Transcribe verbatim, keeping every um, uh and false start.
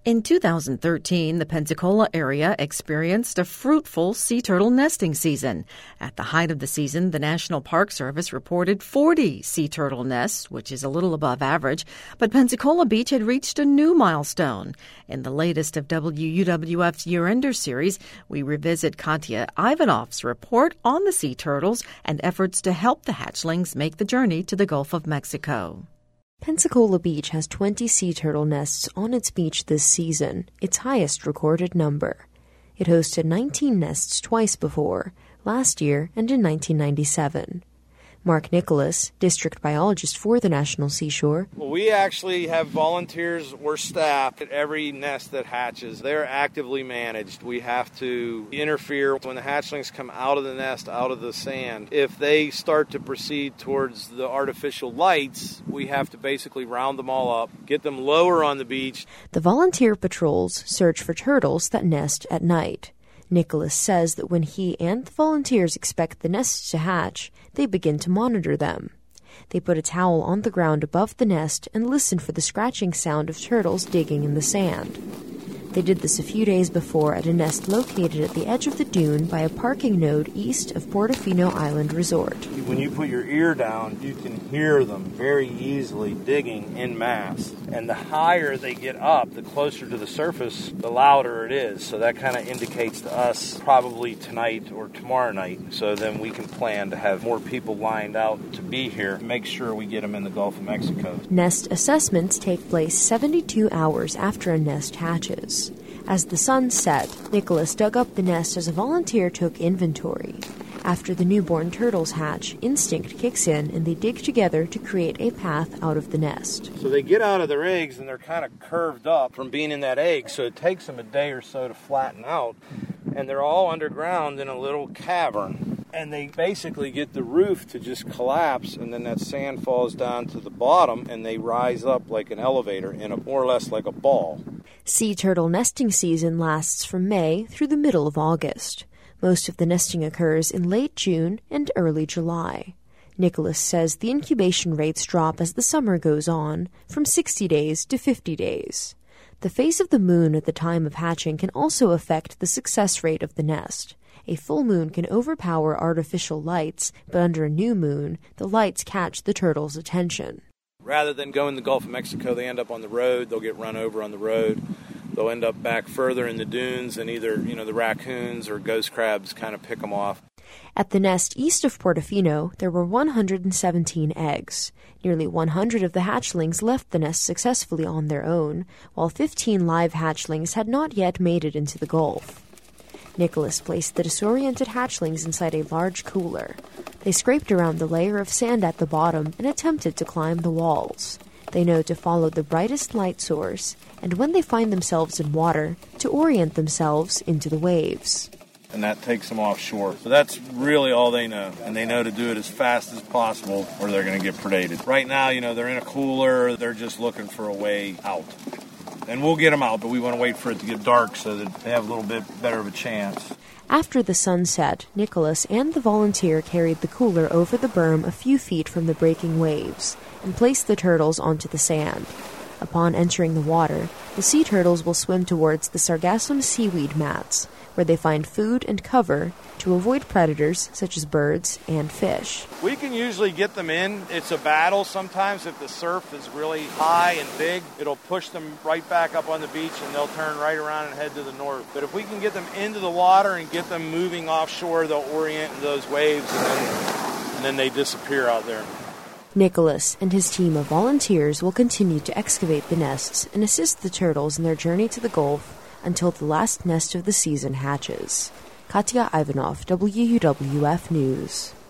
In two thousand thirteen, the Pensacola area experienced a fruitful sea turtle nesting season. At the height of the season, the National Park Service reported forty sea turtle nests, which is a little above average, but Pensacola Beach had reached a new milestone. In the latest of W U W F's Year-Ender series, we revisit Katya Ivanoff's report on the sea turtles and efforts to help the hatchlings make the journey to the Gulf of Mexico. Pensacola Beach has twenty sea turtle nests on its beach this season, its highest recorded number. It hosted nineteen nests twice before, last year and in nineteen ninety-seven. Mark Nicholas, district biologist for the National Seashore. Well, we actually have volunteers or staff at every nest that hatches. They're actively managed. We have to interfere when the hatchlings come out of the nest, out of the sand. If they start to proceed towards the artificial lights, we have to basically round them all up, get them lower on the beach. The volunteer patrols search for turtles that nest at night. Nicholas says that when he and the volunteers expect the nests to hatch, they begin to monitor them. They put a towel on the ground above the nest and listen for the scratching sound of turtles digging in the sand. They did this a few days before at a nest located at the edge of the dune by a parking node east of Portofino Island Resort. When you put your ear down, you can hear them very easily digging en masse. And the higher they get up, the closer to the surface, the louder it is. So that kind of indicates to us probably tonight or tomorrow night. So then we can plan to have more people lined out to be here, make sure we get them in the Gulf of Mexico. Nest assessments take place seventy-two hours after a nest hatches. As the sun set, Nicholas dug up the nest as a volunteer took inventory. After the newborn turtles hatch, instinct kicks in and they dig together to create a path out of the nest. So they get out of their eggs and they're kind of curved up from being in that egg, so it takes them a day or so to flatten out. And they're all underground in a little cavern. And they basically get the roof to just collapse, and then that sand falls down to the bottom and they rise up like an elevator in a more or less like a ball. Sea turtle nesting season lasts from May through the middle of August. Most of the nesting occurs in late June and early July. Nicholas says the incubation rates drop as the summer goes on, from sixty days to fifty days. The phase of the moon at the time of hatching can also affect the success rate of the nest. A full moon can overpower artificial lights, but under a new moon, the lights catch the turtles' attention. Rather than go in the Gulf of Mexico, they end up on the road. They'll get run over on the road. They'll end up back further in the dunes, and either, you know, the raccoons or ghost crabs kind of pick them off. At the nest east of Portofino, there were one hundred seventeen eggs. Nearly one hundred of the hatchlings left the nest successfully on their own, while fifteen live hatchlings had not yet made it into the Gulf. Nicholas placed the disoriented hatchlings inside a large cooler. They scraped around the layer of sand at the bottom and attempted to climb the walls. They know to follow the brightest light source, and when they find themselves in water, to orient themselves into the waves. And that takes them offshore. So that's really all they know. And they know to do it as fast as possible or they're going to get predated. Right now, you know, they're in a cooler. They're just looking for a way out. And we'll get them out, but we want to wait for it to get dark so that they have a little bit better of a chance. After the sun set, Nicholas and the volunteer carried the cooler over the berm a few feet from the breaking waves and placed the turtles onto the sand. Upon entering the water, the sea turtles will swim towards the sargassum seaweed mats, where they find food and cover to avoid predators such as birds and fish. We can usually get them in. It's a battle sometimes. If the surf is really high and big, it'll push them right back up on the beach and they'll turn right around and head to the north. But if we can get them into the water and get them moving offshore, they'll orient in those waves and then, and then they disappear out there. Nicholas and his team of volunteers will continue to excavate the nests and assist the turtles in their journey to the Gulf until the last nest of the season hatches. Katya Ivanoff, W U W F News.